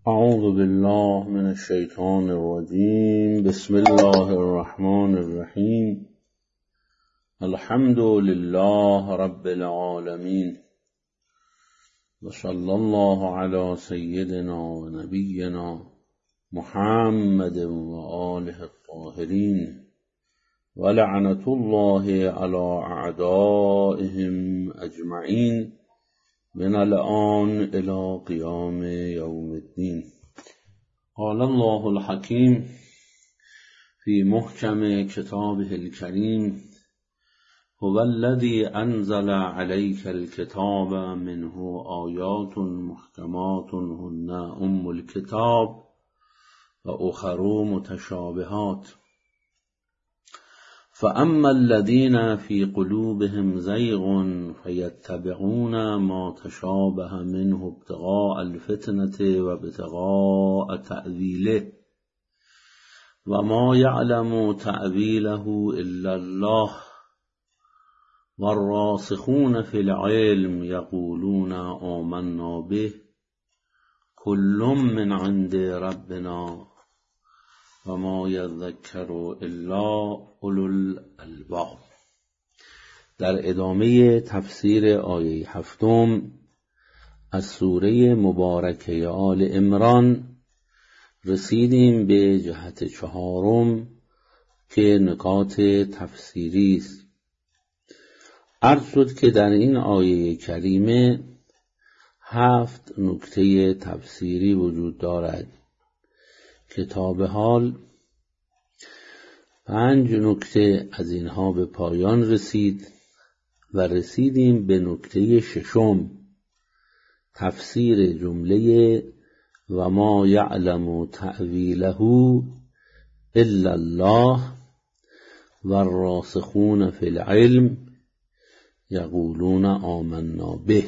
اعوذ بالله من الشیطان الرجیم. بسم الله الرحمن الرحیم. الحمد لله رب العالمین و صلی الله علی سیدنا و نبینا محمد و آله الطاهرین و لعنت الله علی اعدائهم اجمعین من الآن الى قیام یوم الدین. قال الله الحکیم فی محکم کتابه الکریم هو الذی انزل علیک الکتاب منه آیات محکمات هن ام الکتاب و اخر متشابهات فاما الذين في قلوبهم زيغ فيتبعون ما تشابه منه ابتغاء الفتنة وابتغاء تأويله وما يعلم تأويله إلا الله والراسخون في العلم يقولون آمنا به كل من عند ربنا و ما یذکر الا اولو الالباب. در ادامه تفسیر آیه 7 از سوره مبارکه آل عمران رسیدیم به جهت 4 که نکات تفسیری است. عرض شد که در این آیه کریمه 7 نکته تفسیری وجود دارد که تا به حال 5 نکته از اینها به پایان رسید و رسیدیم به نکته 6 تفسیر جمله و ما یعلم تأویله الا الله و الراسخون فی العلم یقولون آمنا به.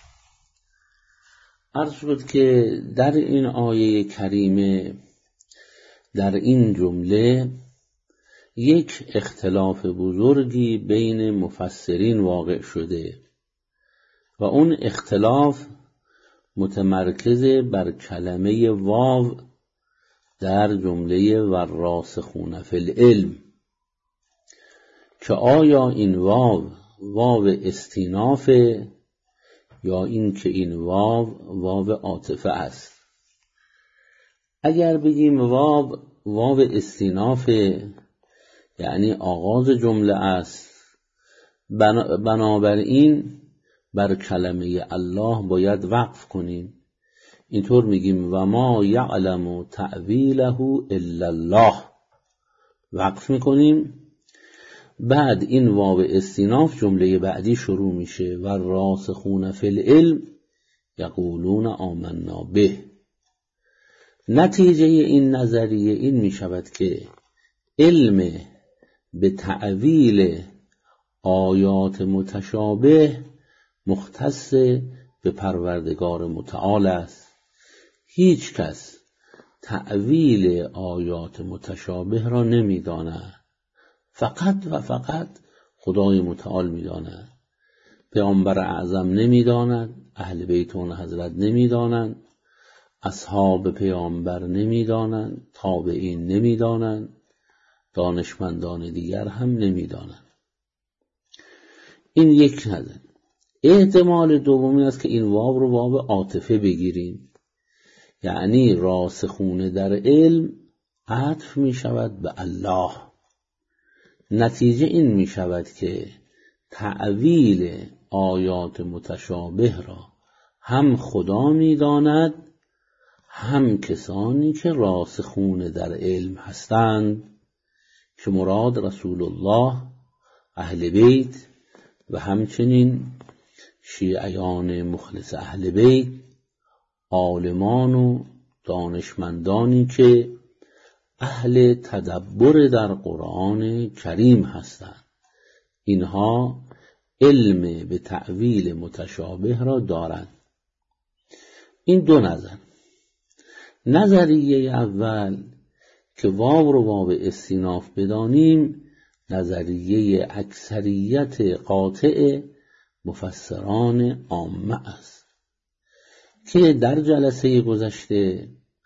عرض شد که در این آیه کریمه در این جمله یک اختلاف بزرگی بین مفسرین واقع شده و اون اختلاف متمرکز بر کلمه واو در جمله والراسخون فی العلم که آیا این واو استینافه یا این که این واو عاطفه است. اگر بگیم واو استینافه یعنی آغاز جمله است، بنابراین بر کلمه الله باید وقف کنیم. اینطور میگیم و ما یعلم تأویله الا الله، وقف میکنیم، بعد این واو استیناف جمله بعدی شروع میشه و راسخون فی العلم یقولون آمنا به. نتیجه این نظریه این می شود که علم به تأویل آیات متشابه مختص به پروردگار متعال است. هیچ کس تأویل آیات متشابه را نمی داند، فقط و فقط خدای متعال می داند. پیامبر اعظم نمی داند، اهل بیت اون حضرت نمی دانند، اصحاب پیامبر نمیدانند، تابعین نمیدانند، دانشمندان دیگر هم نمیدانند. این یک نظر. احتمال دومی است که این واو رو واو عاطفه بگیریم، یعنی راسخون در علم عطف می شود به الله. نتیجه این می شود که تأویل آیات متشابه را هم خدا می داند هم کسانی که راسخون در علم هستند که مراد رسول الله، اهل بیت و همچنین شیعیان مخلص اهل بیت، عالمان و دانشمندانی که اهل تدبر در قرآن کریم هستند. اینها علم به تأویل متشابه را دارند. این 2 نظر. نظریه اول که واو رو واو استیناف بدانیم نظریه اکثریت قاطع مفسران عامه است که در جلسه گذشته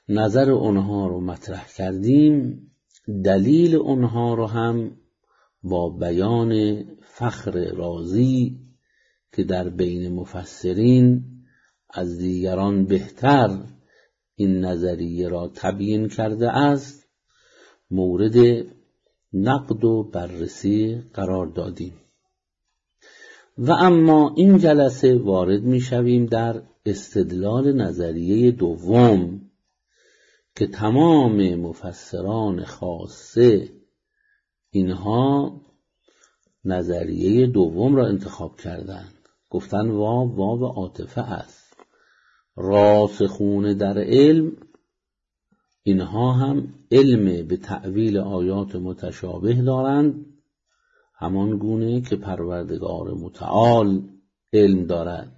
نظر اونها رو مطرح کردیم، دلیل اونها رو هم با بیان فخر رازی که در بین مفسرین از دیگران بهتر این نظریه را تبیین کرده است مورد نقد و بررسی قرار دادیم. و اما این جلسه وارد می شویم در استدلال نظریه دوم که تمام مفسران خاصه اینها نظریه دوم را انتخاب کردند. گفتن واو عاطفه است. راسخون در علم اینها هم علم به تأویل آیات متشابه دارند، همان گونه که پروردگار متعال علم دارد.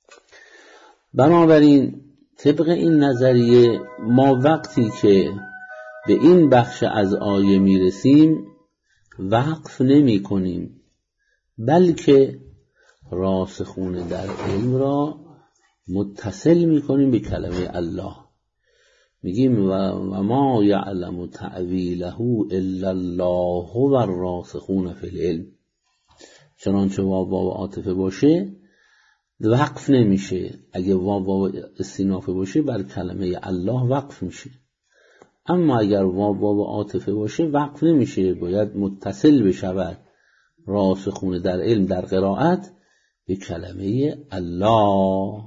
بنابراین طبق این نظریه ما وقتی که به این بخش از آیه میرسیم وقف نمی کنیم، بلکه راسخون در علم را متصل می کنیم به کلمه الله. میگیم و ما یعلم تأویله الا الله و الراسخون فی العلم. چنانچه واو عاطفه باشه وقف نمیشه، اگه واو استینافه باشه بر کلمه الله وقف میشه، اما اگر واو عاطفه باشه وقف نمیشه، باید متصل بشود راسخون در علم در قرائت به کلمه الله.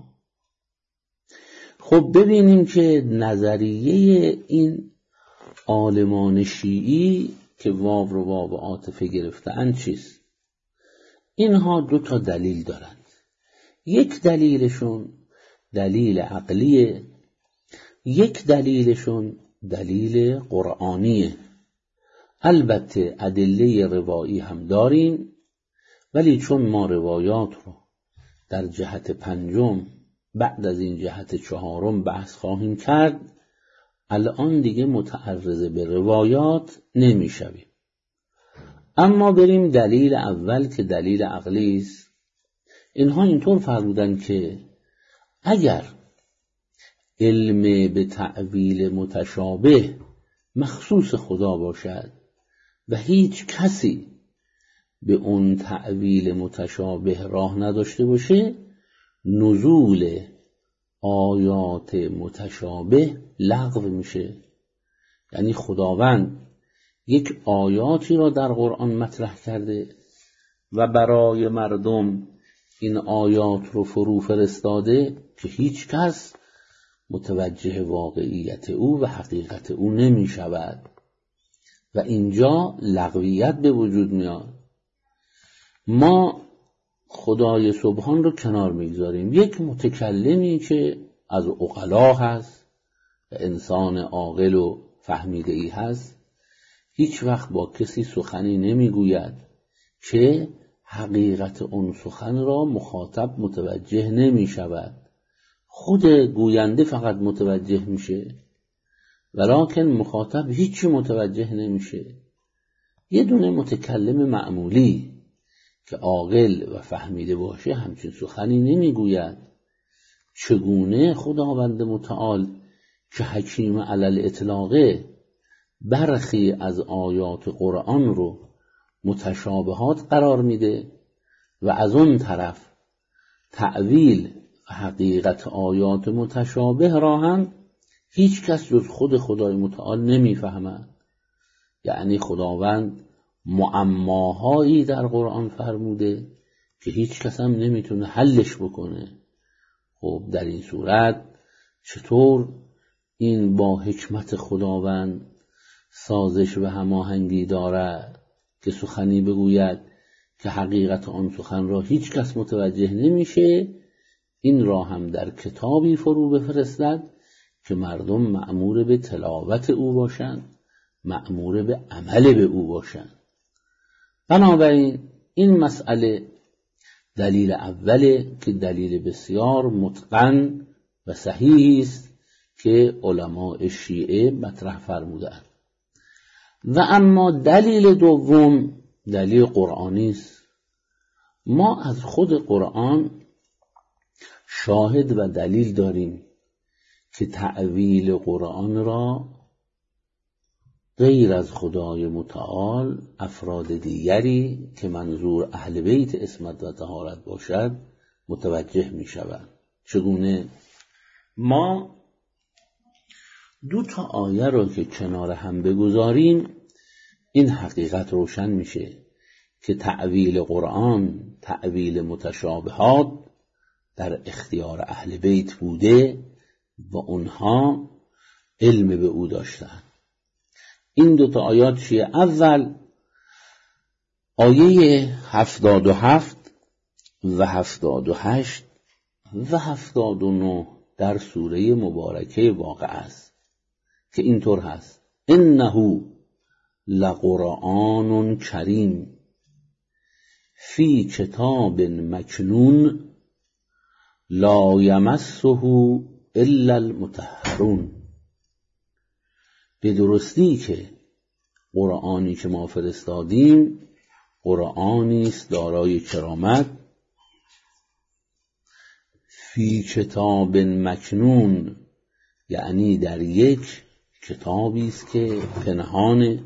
خب ببینیم که نظریه این عالمان شیعی که واو رو واو عاطفه گرفتن چیست؟ اینها دو تا دلیل دارند. یک دلیلشون دلیل عقلیه، یک دلیلشون دلیل قرآنیه. البته ادله روایی هم داریم، ولی چون ما روایات رو در جهت پنجم بعد از این جهت چهارم بحث خواهیم کرد، الان دیگه متعرض به روایات نمیشویم. اما بریم دلیل اول که دلیل عقلی است. اینها اینطور فرمودن که اگر علم به تأویل متشابه مخصوص خدا باشد و هیچ کسی به اون تأویل متشابه راه نداشته باشه، نزول آیات متشابه لغو میشه. یعنی خداوند یک آیاتی را در قرآن مطرح کرده و برای مردم این آیات رو فرو فرستاده که هیچ کس متوجه واقعیت او و حقیقت او نمی شود و اینجا لغویت به وجود میاد. ما خدای سبحان رو کنار میگذاریم، یک متکلمی که از عقلا هست و انسان عاقل و فهمیده‌ای هست هیچ وقت با کسی سخنی نمیگوید که حقیقت اون سخن را مخاطب متوجه نمی شود. خود گوینده فقط متوجه میشه ولکن مخاطب هیچی متوجه نمیشه. یه دونه متکلم معمولی که عاقل و فهمیده باشه همچین سخنی نمیگوید. چگونه خداوند متعال که حکیم علی الاطلاقه برخی از آیات قرآن رو متشابهات قرار میده و از اون طرف تأویل و حقیقت آیات متشابه را هم هیچ کس جز خود خدای متعال نمیفهمد. یعنی خداوند معماهایی در قرآن فرموده که هیچ کس هم نمیتونه حلش بکنه. خب در این صورت چطور این با حکمت خداوند سازش و هماهنگی دارد که سخنی بگوید که حقیقت آن سخن را هیچ کس متوجه نمیشه، این را هم در کتابی فرو بفرستد که مردم مأمور به تلاوت او باشند، مأمور به عمل به او باشند. بنابراین این مسئله دلیل اوله که دلیل بسیار متقن و صحیحی است که علماء شیعه مطرح فرمودند. و اما دلیل دوم دلیل قرآنی است. ما از خود قرآن شاهد و دلیل داریم که تأویل قرآن را غیر از خدای متعال افراد دیگری که منظور اهل بیت عصمت و طهارت باشد متوجه می شوند. چگونه؟ ما 2 آیه را که کنار هم بگذاریم این حقیقت روشن میشه که تأویل قرآن، تأویل متشابهات در اختیار اهل بیت بوده و اونها علم به او داشتن. این 2 آیات چیه؟ اول آیه 77 و 78 و 79 در سوره مبارکه واقعه است که اینطور هست: انه لقرآن کریم فی کتاب مکنون لا یمسه الا المطهرون. به درستی که قرآنی که ما فرستادیم قرآنی است دارای کرامت، فی کتاب مکنون یعنی در یک کتابی است که پنهانه،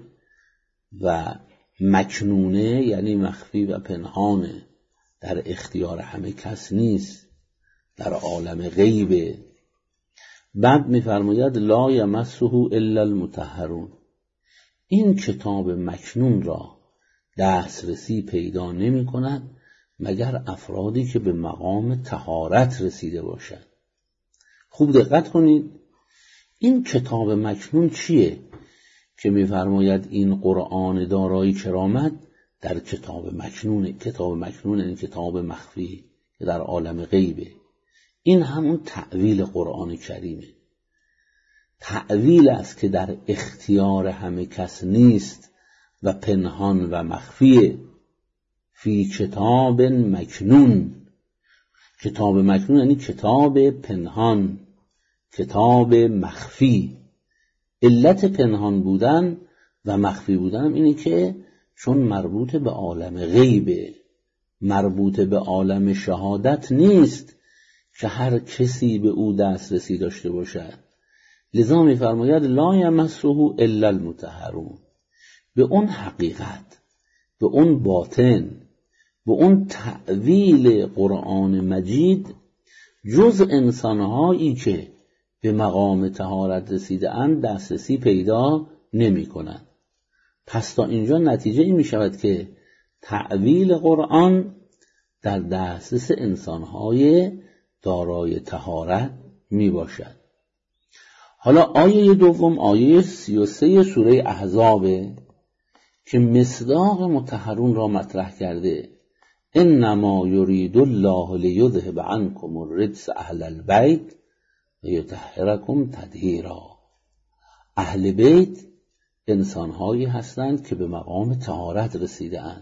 و مکنونه یعنی مخفی و پنهانه، در اختیار همه کس نیست، در عالم غیبه. بعد می‌فرماید لا یمسه الا المطهرون. این کتاب مکنون را دسترسی پیدا نمی‌کند مگر افرادی که به مقام طهارت رسیده باشند. خوب دقت کنید، این کتاب مکنون چیه که می‌فرماید این قرآن دارای کرامت در کتاب مکنونه؟ کتاب مکنون این کتاب مخفی که در عالم غیبه. این همون تأویل قرآن کریمه. تأویل است که در اختیار همه کس نیست و پنهان و مخفیه. فی کتاب مکنون. کتاب مکنون یعنی کتاب پنهان، کتاب مخفی. علت پنهان بودن و مخفی بودن اینه که چون مربوط به عالم غیبه، مربوط به عالم شهادت نیست که هر کسی به او دسترسی داشته باشد. لذا می‌فرماید لا یمسه الا المطهرون. به اون حقیقت، به اون باطن، به اون تأویل قرآن مجید جز انسانهایی که به مقام طهارت رسیده اند دسترسی پیدا نمی کنند. پس تا اینجا نتیجه این می شود که تأویل قرآن در دسترس انسانهای دارای طهارت می باشد. حالا آیه دوم آیه 33 سوره احزاب که مصداق مطهرون را مطرح کرده. انما یرید الله لیذهب عنکم الرجس اهل البیت و یطهرکم تطهیرا. اهل بیت انسانهایی هستند که به مقام طهارت رسیده اند.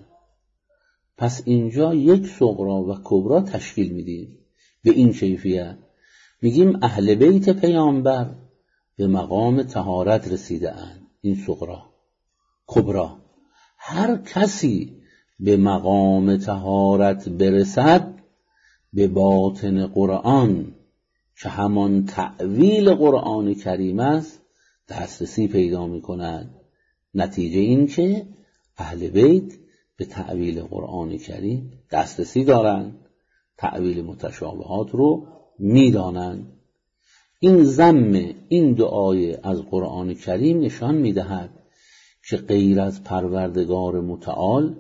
پس اینجا یک صغرا و کبرا تشکیل میدیم به این کیفیت. میگیم اهل بیت پیامبر به مقام طهارت رسیده اند، این صغرا. کبرا، هر کسی به مقام طهارت برسد به باطن قرآن که همان تأویل قرآن کریم است دسترسی پیدا می کند. نتیجه این که اهل بیت به تأویل قرآن کریم دسترسی دارند، تأویل متشابهات رو می دانند. این ضم این 2 آیه از قرآن کریم نشان می دهد که غیر از پروردگار متعال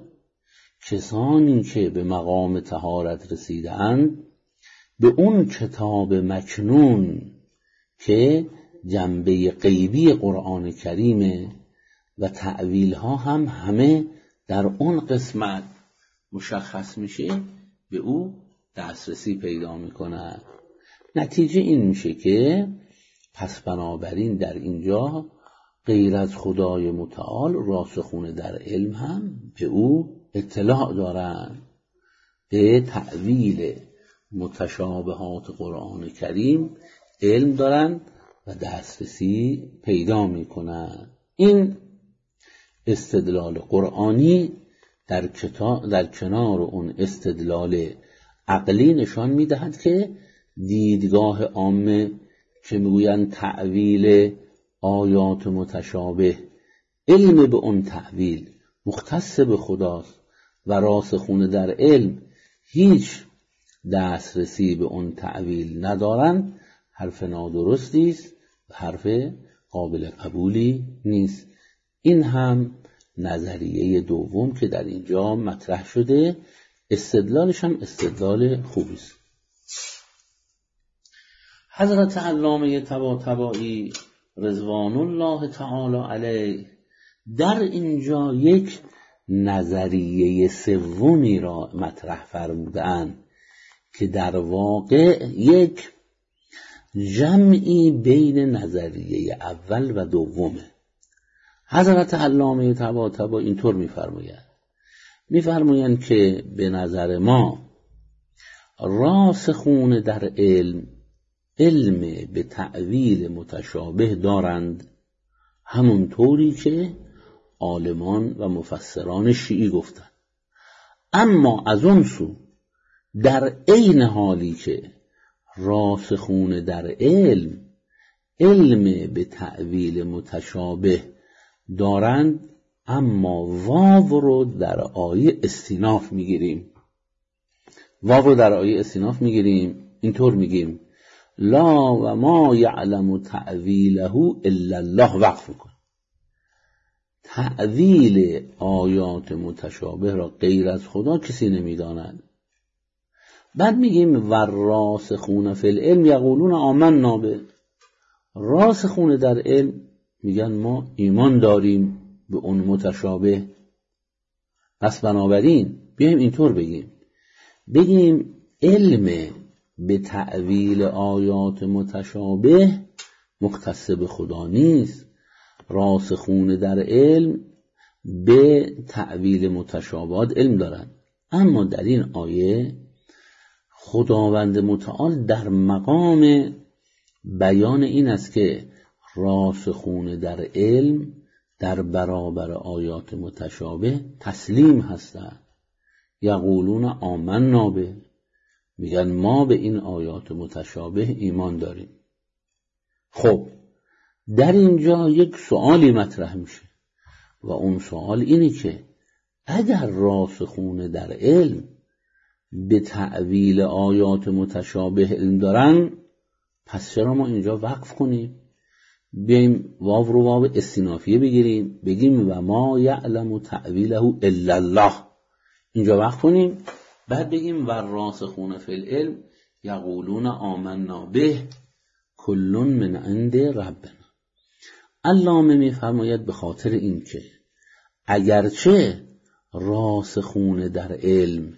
کسانی که به مقام طهارت رسیده اند به اون کتاب مکنون که جنبه غیبی قرآن کریمه و تأویل ها هم همه در اون قسمت مشخص میشه به او دسترسی پیدا میکنه. نتیجه این میشه که پس بنابراین در اینجا غیر از خدای متعال راسخون در علم هم به او اطلاع دارن، به تأویل متشابهات قرآن کریم علم دارن و دسترسی پیدا میکنن. این استدلال قرآنی در کنار اون استدلال عقلی نشان میدهد که دیدگاه عامه که میگویند تأویل آیات متشابه، علم به اون تأویل مختص به خداست و راسخون در علم هیچ دسترسی به اون تأویل ندارند، حرف نادرستی است و حرف قابل قبولی نیست. این هم نظریه دوم که در اینجا مطرح شده، استدلالش هم استدلال خوبی است. حضرت علامه طباطبایی رضوان الله تعالی علیه در اینجا یک نظریه سومی را مطرح فرمودند که در واقع یک جمعی بین نظریه اول و دومه. حضرت علامه طباطبایی اینطور میفرمایند که به نظر ما راسخون در علم به تأویل متشابه دارند، همون طوری که عالمان و مفسران شیعی گفتند. اما از اون سو در عین حالی که راسخون در علم به تأویل متشابه دارند، اما واو رو در آیه استیناف میگیریم. اینطور میگیم لا و ما یعلم تأویله الا الله، وقف کن. تأویل آیات متشابه را غیر از خدا کسی نمیداند. بعد میگیم والراسخون فی العلم یقولون آمنا به، راسخون در علم میگن ما ایمان داریم به اون متشابه. پس بنابراین بیایم اینطور بگیم علم به تأویل آیات متشابه مختص به خدا نیست، راسخون در علم به تأویل متشابهات علم دارند. اما در این آیه خداوند متعال در مقام بیان این است که راسخون در علم در برابر آیات متشابه تسلیم هستند. یقولون آمنا به، میگن ما به این آیات متشابه ایمان داریم. خب در اینجا یک سوالی مطرح میشه و اون سوال اینه که اگر راسخون در علم به تأویل آیات متشابه علم دارن، پس چرا ما اینجا وقف کنیم؟ بیاییم واو رو واو استینافیه بگیم و ما یعلم تأویله الا الله، اینجا وقف کنیم. بعد بگیم والراسخون فی العلم یقولون آمنا به کل من عند ربنا. علامه میفرماید به خاطر این که اگرچه راسخون در علم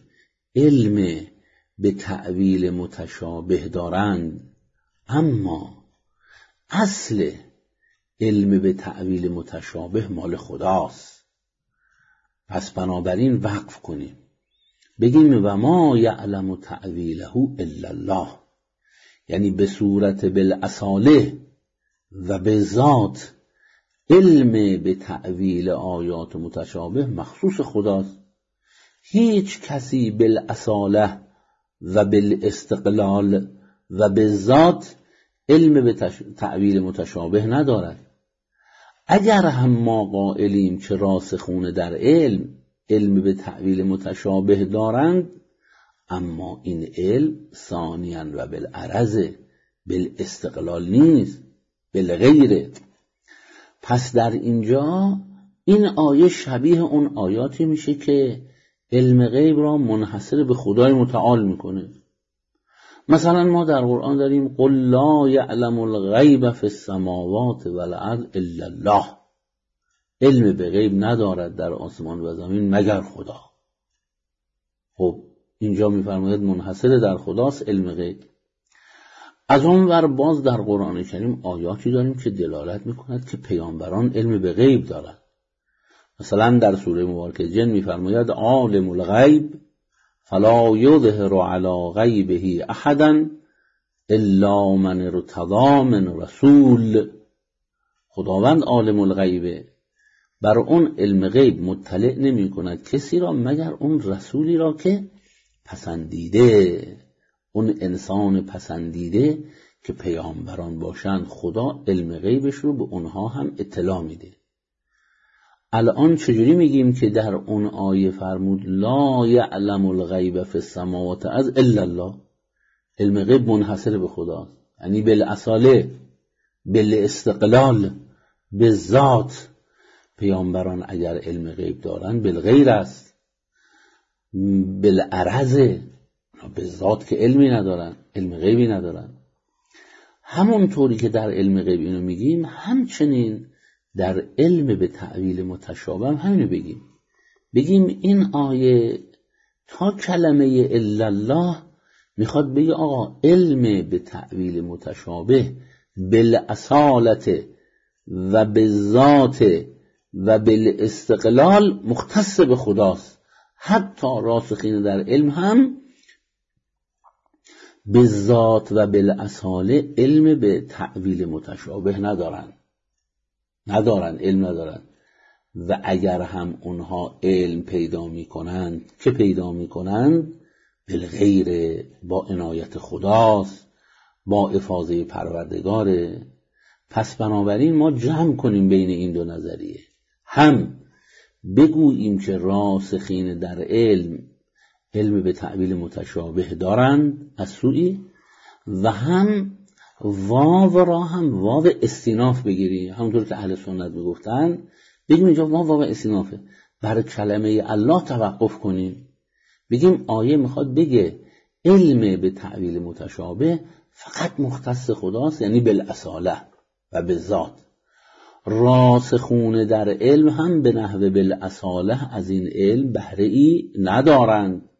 به تأویل متشابه دارند، اما اصل علم به تأویل متشابه مال خداست. پس بنابراین وقف کنیم، بگیم و ما یعلم تأویله الا الله، یعنی به صورت بالاصاله و به ذات علم به تأویل آیات متشابه مخصوص خداست. هیچ کسی بالاصاله و بالاستقلال و به ذات علم به تأویل متشابه ندارد. اگر هم ما قائلیم که راسخون در علم به تأویل متشابه دارند، اما این علم ثانیاً و بالعرض بالاستقلال نیست، بالغیره. پس در اینجا این آیه شبیه اون آیاتی میشه که علم غیب را منحصر به خدای متعال میکنه. مثلا ما در قرآن داریم قل لا یعلم الغیب فی السماوات والارض الا الله، علم به غیب ندارد در آسمان و زمین مگر خدا. خب اینجا میفرماید منحصر در خداست علم غیب. از اون ور باز در قرآن کریم آیاتی داریم که دلالت میکند که پیامبران علم به غیب دارند. مثلا در سوره مبارکه جن میفرماید عالم الغیب فلا یظهر علی غیبه احدا الا من ارتضی من رسول. خداوند عالم الغیبه، بر اون علم غیب مطلع نمی کند کسی را مگر اون رسولی را که پسندیده، اون انسان پسندیده که پیامبران باشند خدا علم غیبش رو به اونها هم اطلاع میده. الان چجوری میگیم که در اون آیه فرمود لا یعلم الغیب فی السماوات از الا الله، علم غیب منحصر به خداست، یعنی بالاصاله بالاستقلال به ذات. پیامبران اگر علم غیب دارن بالغیر است، بالعرض، به ذات که علمی ندارن، علم غیبی ندارن. همونطوری که در علم غیب اینو میگیم، همچنین در علم به تأویل متشابه هم همینو بگیم این آیه تا کلمه الا الله میخواد بگه آقا علم به تأویل متشابه بالاصالت و بالذات و بالاستقلال مختص به خداست. حتی راسخین در علم هم بالذات و بالاصاله علم به تأویل متشابه علم ندارن. و اگر هم اونها علم پیدا میکنند که پیدا میکنند بالغیر، با عنایت خداست، با افاضه پروردگاره. پس بنابراین ما جمع کنیم بین این دو نظریه، هم بگوییم که راسخین در علم به تأویل متشابه دارند از سوی، و هم واو را هم واو استیناف بگیریم، همونطور که اهل سنت میگفتن بگیم اینجا واو استینافه، بر کلمه الله توقف کنیم، بگیم آیه میخواد بگه علم به تأویل متشابه فقط مختص خداست، یعنی بالاصاله و بالذات. راسخون در علم هم به نحو بالاصاله از این علم بهره ای ندارند.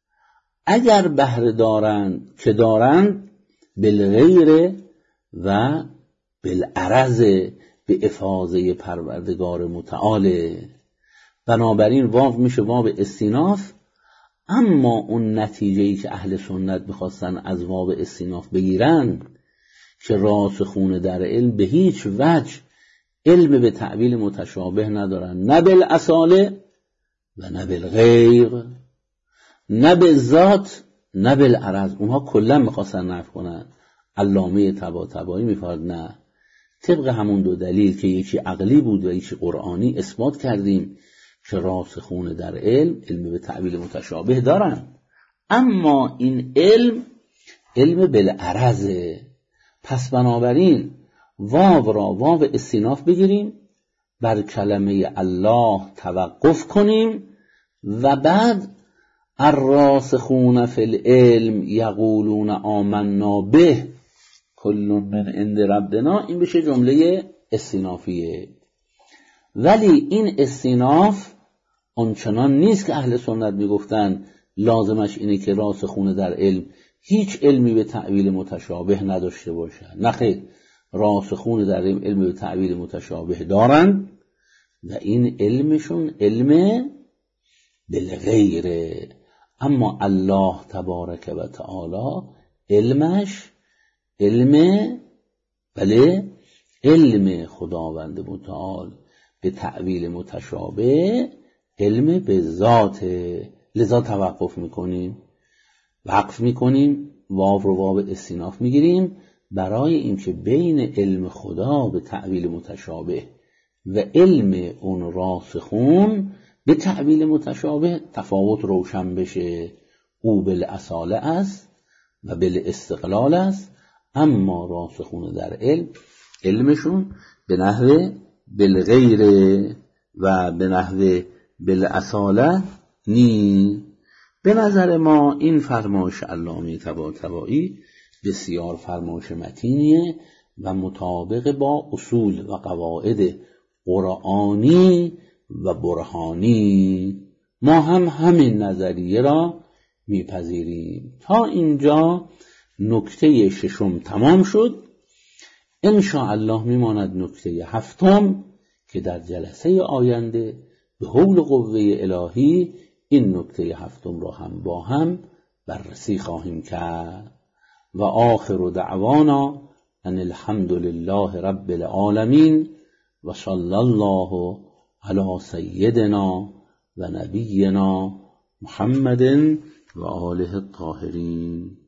اگر بهره دارند که دارند بالغیر و بالعرض، به افاضه پروردگار متعال. بنابراین واو میشه واو استیناف. اما اون نتیجه‌ای که اهل سنت می‌خواستن از واو استیناف بگیرن که راسخون در علم به هیچ وجه علم به تأویل متشابه ندارن، نه بالاصاله و نه بالغیر، نه بالذات نه بالعرض. اونها کلا می‌خواستن نفی کنن. علامه طباطبایی می‌فرماید نه، طبق همون دو دلیل که یکی عقلی بود و یکی قرآنی اثبات کردیم که راسخون در علم به تأویل متشابه دارن، اما این علم بالعرضه. پس بنابراین واو را واو استیناف بگیریم، بر کلمه الله توقف کنیم و بعد الراسخون فی العلم یقولون آمنا به کل من عند ربنا، این بشه جمله استینافیه. ولی این استیناف آنچنان نیست که اهل سنت میگفتن لازمش اینه که راسخون در علم هیچ علمی به تأویل متشابه نداشته باشن. نه خیر، راسخون در علم به تأویل متشابه دارن و این علمشون علم بالغیره. اما الله تبارک و تعالی علمش علم خداوند متعال به تأویل متشابه علم به ذاته. لذا توقف میکنیم، وقف میکنیم، واو رو واو استیناف میگیریم برای اینکه بین علم خدا به تأویل متشابه و علم اون راسخون به تأویل متشابه تفاوت روشن بشه. او بالاصاله است و بالاستقلال است، اما راسخون در علمشون به نحو بالغیر و به نحو بالاصاله نی. به نظر ما این فرمایش علامه طباطبایی بسیار فرمایش متینیه و مطابق با اصول و قواعد قرآنی و برهانی. ما هم همین نظریه را میپذیریم. تا اینجا نکته ششم تمام شد. ان شاء الله میماند نکته هفتم که در جلسه آینده به حول قوه الهی این نکته هفتم را هم با هم بررسی خواهیم کرد. و آخر دعوانا ان الحمد لله رب العالمین و صلی الله علی سیدنا و نبینا محمد و آله الطاهرین.